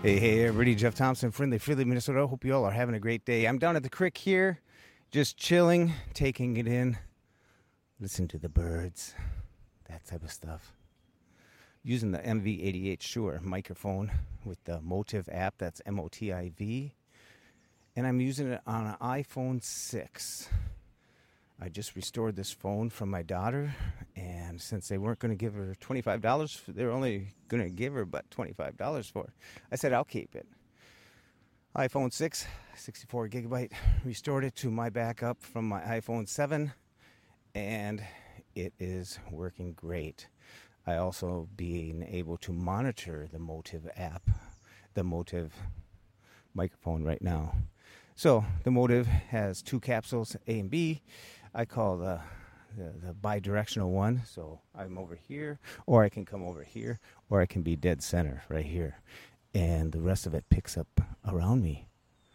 Hey, everybody. Jeff Thompson, Friendly, Minnesota. Hope you all are having a great day. I'm down at the creek here, just chilling, taking it in, listen to the birds, that type of stuff. Using the MV88 Shure microphone with the Motiv app, that's MOTIV. And I'm using it on an iPhone 6. I just restored this phone from my daughter, and since they weren't going to give her $25, they were only going to give her but $25 for it. I said, I'll keep it. iPhone 6, 64 gigabyte, restored it to my backup from my iPhone 7, and it is working great. I also being able to monitor the Motiv app, the Motiv microphone right now. So the Motiv has two capsules, A and B. I call the bi-directional one, so I'm over here, or I can come over here, or I can be dead center right here, and the rest of it picks up around me.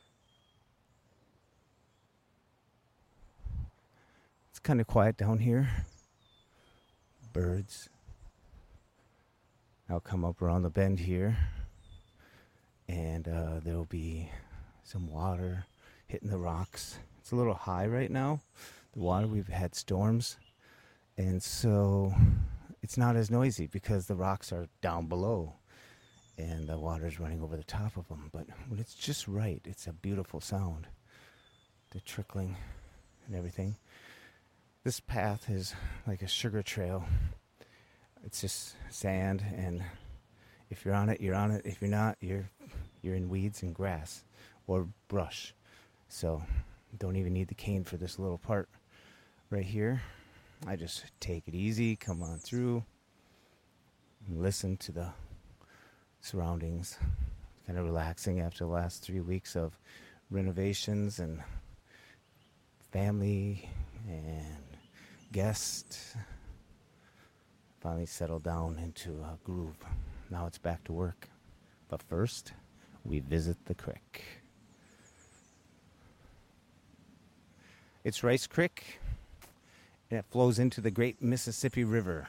It's kind of quiet down here. Birds. I'll come up around the bend here, and there'll be some water hitting the rocks. It's a little high right now. The water, we've had storms, and so it's not as noisy because the rocks are down below and the water's running over the top of them. But when it's just right, it's a beautiful sound. The trickling and everything. This path is like a sugar trail. It's just sand, and if you're on it, you're on it. If you're not, you're in weeds and grass or brush. So don't even need the cane for this little part right here. I just take it easy, come on through, and listen to the surroundings. Kind of relaxing after the last 3 weeks of renovations and family and guests. Finally settled down into a groove. Now it's back to work. But first, we visit the creek. It's Rice Creek, and it flows into the great Mississippi River.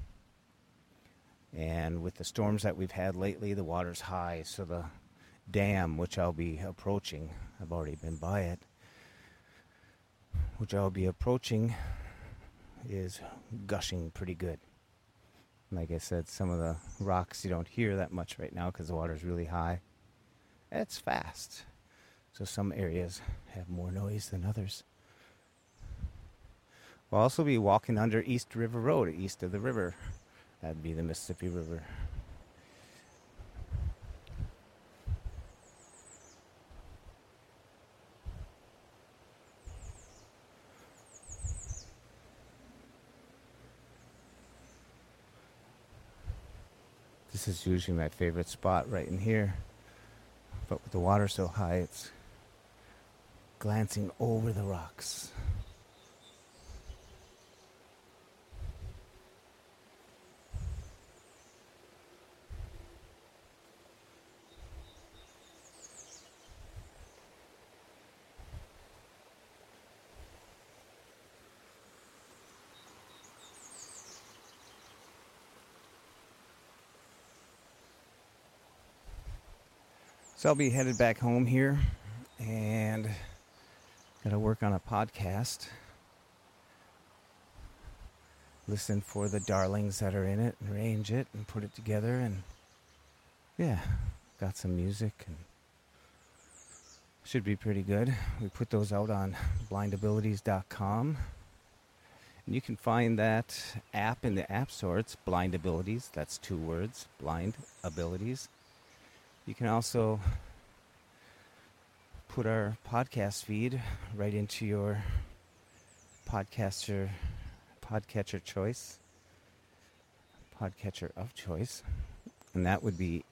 And with the storms that we've had lately, the water's high, so the dam, which I'll be approaching, I've already been by it, which I'll be approaching, is gushing pretty good. Like I said, some of the rocks you don't hear that much right now because the water's really high. It's fast, so some areas have more noise than others. We'll also be walking under East River Road, east of the river. That'd be the Mississippi River. This is usually my favorite spot right in here. But with the water so high, it's glancing over the rocks. So I'll be headed back home here and gotta work on a podcast. Listen for the darlings that are in it and arrange it and put it together, and yeah, got some music and should be pretty good. We put those out on blindabilities.com. And you can find that app in the App Store. It's Blind Abilities. That's 2 words, Blind Abilities. You can also put our podcast feed right into your podcatcher choice, podcatcher of choice, and that would be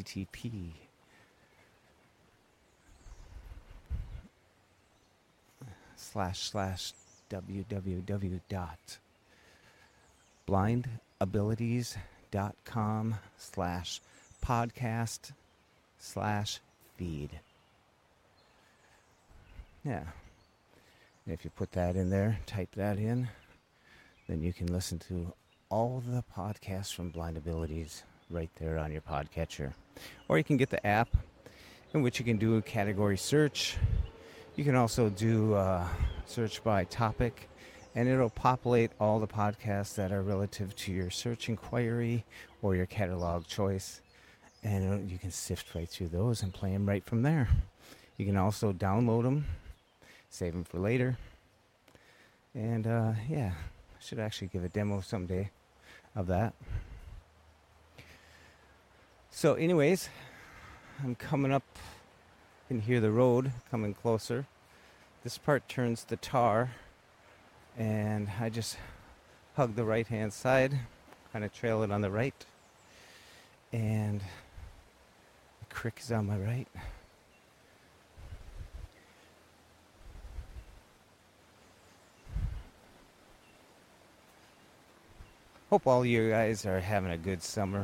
http://www.blindabilities.com/podcast/feed. Yeah. And if you put that in there, type that in, then you can listen to all the podcasts from Blind Abilities right there on your podcatcher. Or you can get the app in which you can do a category search. You can also do search by topic, and it'll populate all the podcasts that are relative to your search inquiry or your catalog choice. And you can sift right through those and play them right from there. You can also download them, save them for later. And yeah, I should actually give a demo someday of that. So anyways, I'm coming up. You can hear the road coming closer. This part turns the tar, and I just hug the right hand side, kind of trail it on the right, and the creek is on my right. Hope all you guys are having a good summer.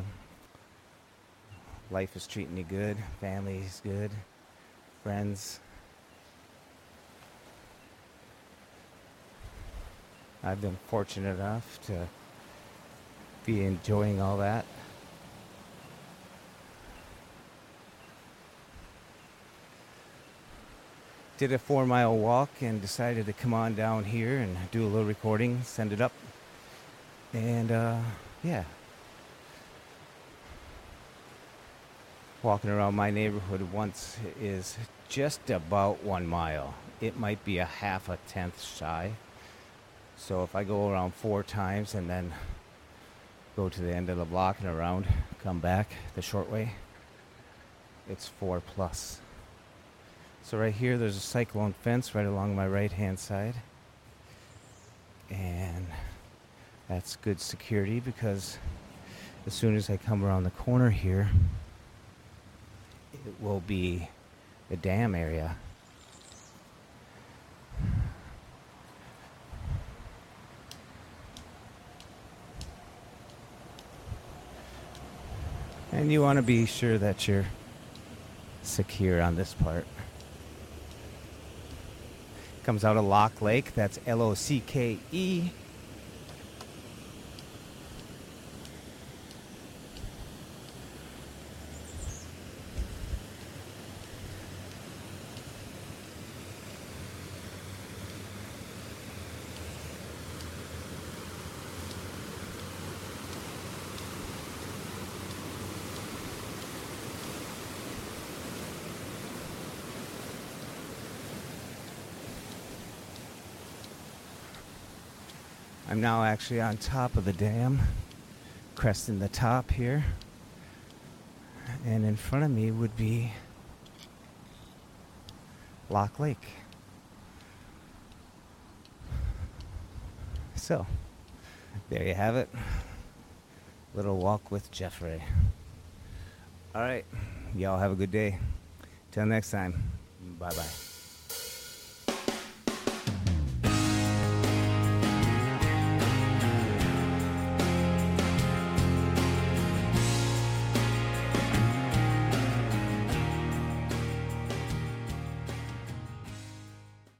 Life is treating you good, family is good, friends. I've been fortunate enough to be enjoying all that. Did a 4-mile walk and decided to come on down here and do a little recording, send it up. And yeah. Walking around my neighborhood once is just about 1 mile. It might be a half a tenth shy. So if I go around 4 times and then go to the end of the block and around, come back the short way, it's 4 plus. So right here there's a cyclone fence right along my right hand side. And that's good security because as soon as I come around the corner here, it will be the dam area. And you want to be sure that you're secure on this part. Comes out of Lock Lake, that's L-O-C-K-E. I'm now actually on top of the dam, cresting the top here. And in front of me would be Lock Lake. So, there you have it. Little walk with Jeffrey. All right, y'all have a good day. Till next time, bye-bye.